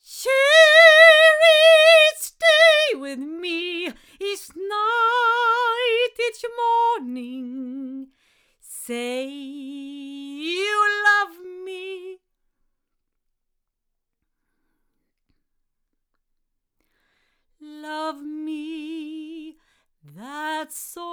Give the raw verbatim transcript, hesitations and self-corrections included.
Cheery, stay with me each night, each morning. Say you love me. Love me, that's all.